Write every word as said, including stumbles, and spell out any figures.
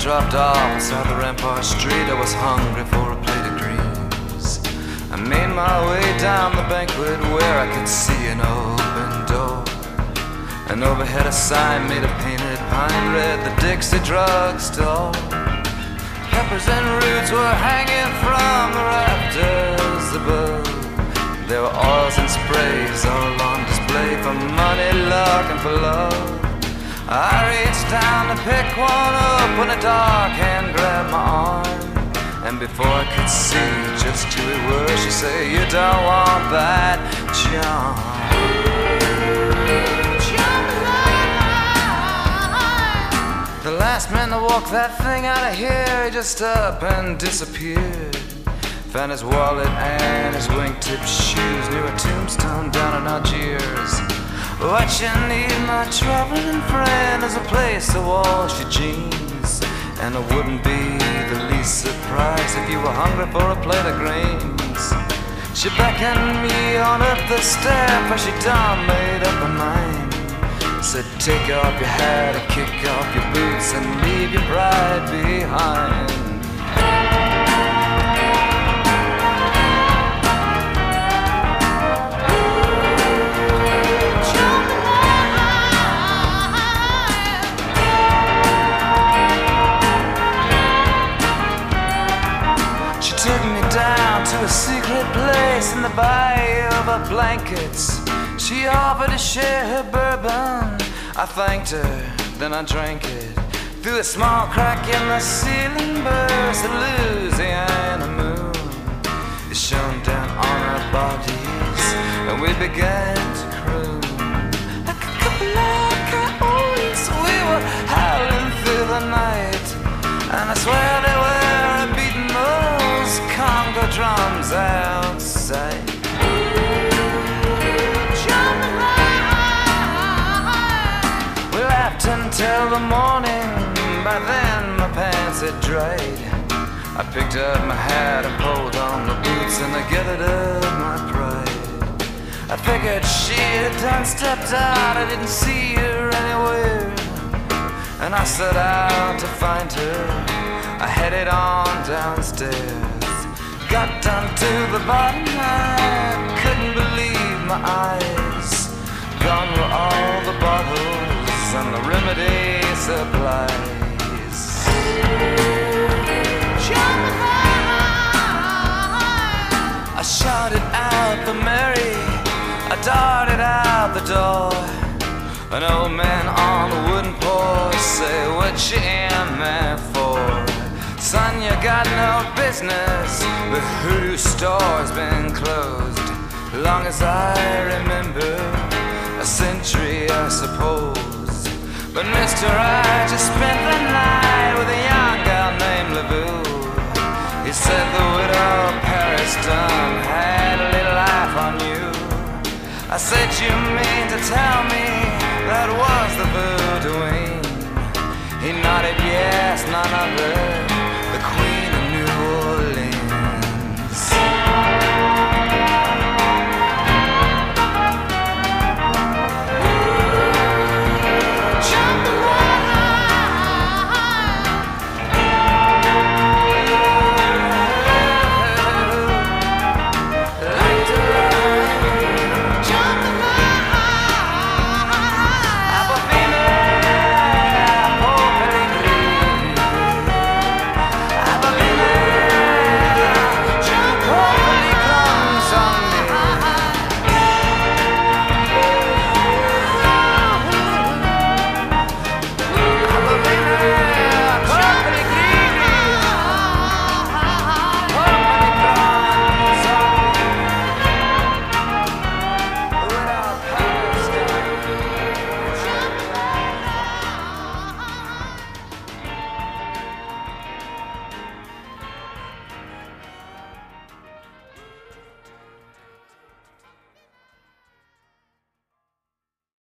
dropped off beside the Rampart Street, I was hungry for a plate of greens. I made my way down the banquet where I could see an open door, and overhead a sign made of painted pine read the Dixie Drug Store. Peppers and roots were hanging from the rafters above. There were oils and sprays all on display for money, luck, and for love. I reached down to pick one up when a dark hand grabbed my arm, and before I could see just who it was, she said, "You don't want that charm." The last man to walk that thing out of here, he just up and disappeared. Found his wallet and his wingtip shoes near a tombstone down in Algiers. What you need, my traveling friend, is a place to wash your jeans, and I wouldn't be the least surprised if you were hungry for a plate of greens. She beckoned me on up the step, for she done made up her mind. Said, take off your hat and kick off your boots and leave your bride behind. To a secret place in the bayou of her blankets. She offered to share her bourbon. I thanked her, then I drank it. Through a small crack in the ceiling burst the Louisiana moon. It shone down on our bodies, and we began to croon. Like a couple of coyotes, we were howling through the night, and I swear they were beating those conga drums outside. We laughed until the morning. By then my pants had dried. I picked up my hat and pulled on the boots, and I gathered up my pride. I figured she had done stepped out, I didn't see her anywhere, and I set out to find her. I headed on downstairs, got down to the bottom, I couldn't believe my eyes. Gone were all the bottles and the remedy supplies. I shouted out for Mary, I darted out the door. An old man on the wooden porch say, what you in there for? Son, you got no business, the Hoodoo store's been closed long as I remember, a century I suppose. But mister, I just spent the night with a young gal named LaVue. He said the widow Paris done had a little life on you. I said, you mean to tell me that was the voodooing? He nodded yes, none other.